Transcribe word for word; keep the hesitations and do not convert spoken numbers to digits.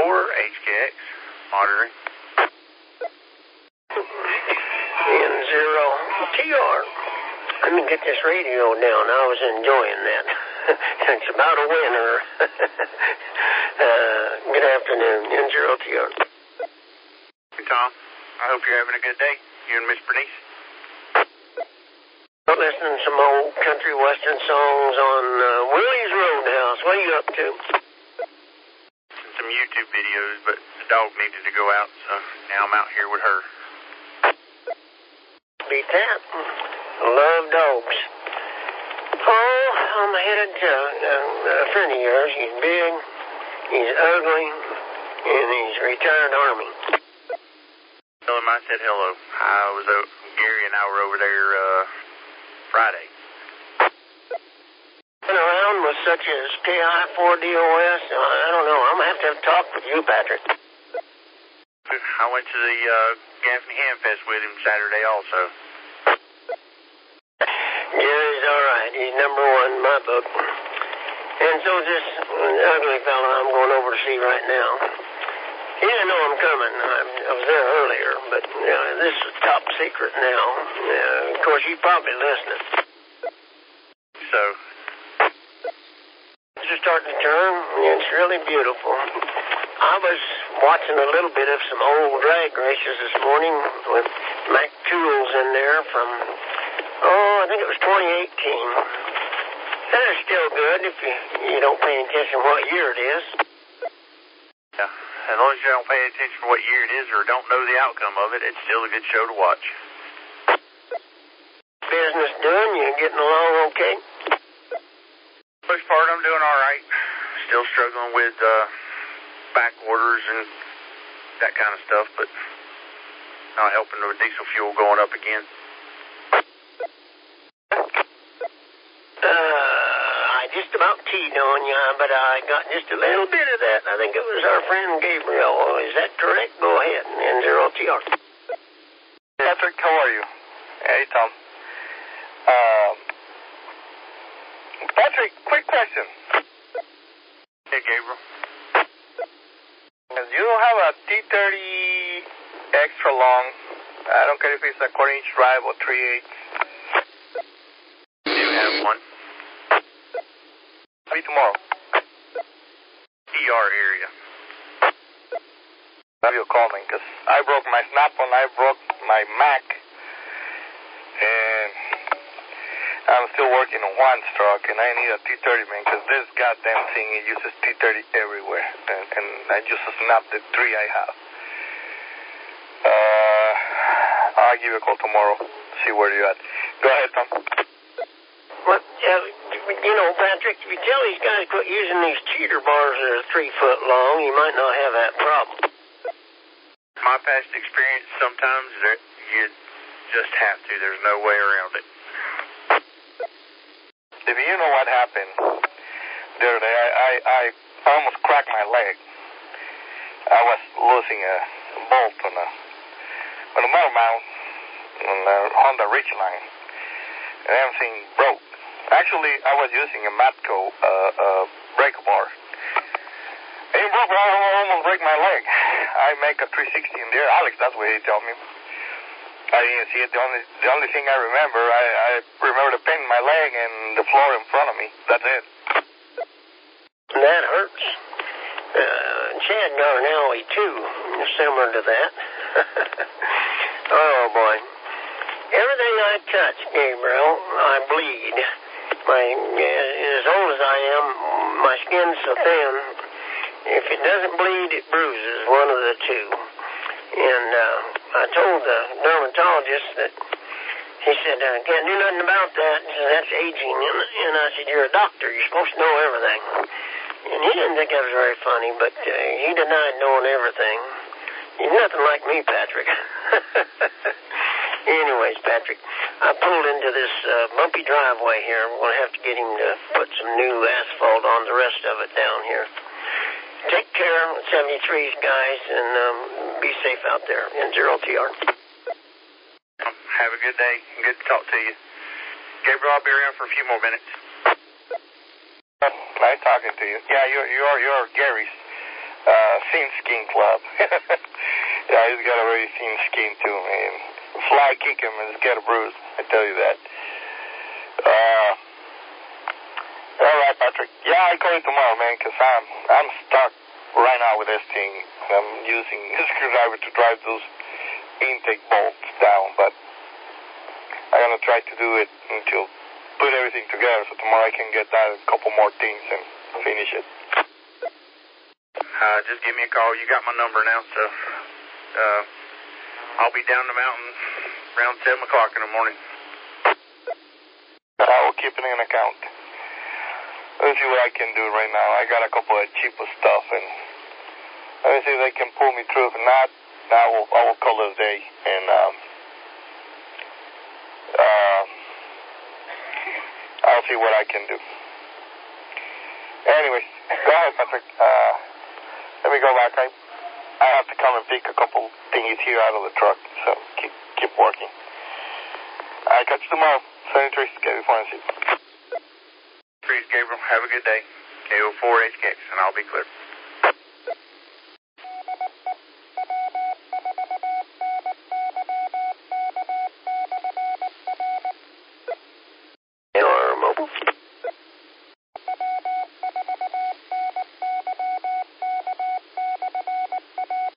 four, H K X, monitoring. N zero T R. Let me get this radio down. I was enjoying that. It's about a winner. uh, good afternoon, N zero T R. Hey, Tom. I hope you're having a good day. You and Miss Bernice. I'm listening to some old country western songs on uh, Willie's Roadhouse. What are you up to? Some YouTube videos, but the dog needed to go out, so now I'm out here with her. Beat that. Love dogs. Oh, I'm headed to uh, a friend of yours. He's big, he's ugly, and he's retired Army. Tell him I said hello. I was uh, Gary and I were over there uh, Friday. Been around with such as K I four D O S. I don't know. I'm gonna have to have a talk with you, Patrick. I went to the uh, Gaffney Hamfest with him Saturday also. Gary's all right. He's number one in my book. And so is this ugly fella I'm going over to see right now. He didn't know I'm coming. I, I was there earlier, but you know, this is top secret now. Uh, of course, he's probably listening. So? It's just starting to turn. It's really beautiful. I was watching a little bit of some old drag races this morning with Mac Tools in there from, oh, I think it was twenty eighteen. That is still good if you, you don't pay attention what year it is. Yeah, as long as you don't pay attention to what year it is or don't know the outcome of it, it's still a good show to watch. Business doing? You getting along okay? Most part, I'm doing all right. Still struggling with uh, back orders and that kind of stuff, but not helping with diesel fuel going up again. Uh, I just about teed on you, but I got just a little bit of that. I think it was our friend Gabriel. Is that correct? Go ahead. N zero T R. Patrick, how are you? Hey, Tom. Uh, Patrick, quick question. Hey, Gabriel. You don't have a T thirty extra long. I don't care if it's a quarter inch drive or three eighths. Do you have one? Be tomorrow. E R area. Have you call me, because I broke my Snap-on, I broke my Mac, and I'm still working on one truck, and I need a T thirty, man, because this goddamn thing, it uses T thirty everywhere, and, and I just snapped the three I have. Uh, I'll give you a call tomorrow, see where you're at. Go ahead, Tom. Well, uh, you know, Patrick, if you tell these guys quit using these cheater bars that are three foot long, you might not have that problem. My past experience, sometimes there, you just have to. There's no way around it. If you know what happened the other day, I, I, I almost cracked my leg. I was losing a bolt on a, on a metal mount on the Honda Ridgeline, and everything broke. Actually, I was using a Matco uh, uh, brake bar. It broke, I almost break my leg. I make a three sixty in there. Alex, that's what he told me. I didn't see it. The only the only thing I remember, I, I remember the pain in my leg and the floor in front of me. That's it. That hurts. Uh, Chad Darnelli, too, similar to that. Oh, boy. Everything I touch, Gabriel, I bleed. My, as old as I am, my skin's so thin, if it doesn't bleed, it bruises, one of the two. And uh, I told the dermatologist that, he said, I can't do nothing about that. He said, that's aging. And, and I said, you're a doctor. You're supposed to know everything. And he didn't think that was very funny, but uh, he denied knowing everything. He's nothing like me, Patrick. Anyways, Patrick, I pulled into this uh, bumpy driveway here. We're going to have to get him to put some new asphalt on the rest of it down here. Take care, seventy-threes, guys, and um, be safe out there. N zero T R. Have a good day. Good to talk to you. Gabriel, I'll be around for a few more minutes. Nice talking to you. Yeah, you're you're you're Gary's uh, thin skin club. Yeah, he's got a very thin skin too, man. Fly kick him and get a bruise, I tell you that. Uh, all right, Patrick. Yeah, I'll call you tomorrow, man, because I'm, I'm stuck right now with this thing. I'm using a screwdriver to drive those intake bolts down, but I'm going to try to do it until put everything together so tomorrow I can get out a couple more things and finish it. Uh, just give me a call. You got my number now, so uh, I'll be down the mountain around seven o'clock in the morning. I will keep it in account. Let's see what I can do right now. I got a couple of cheaper stuff, and let me see if they can pull me through. If not, I will, I will call it a day, and um, uh, I'll see what I can do. Anyways, go ahead, Patrick. Uh, let me go back. I, I have to come and pick a couple thingies here out of the truck, so keep keep working. I'll catch you tomorrow. seventy-three, K O four N C. Please, Gabriel. Have a good day. K O four H K X, and I'll be clear. Your mobile.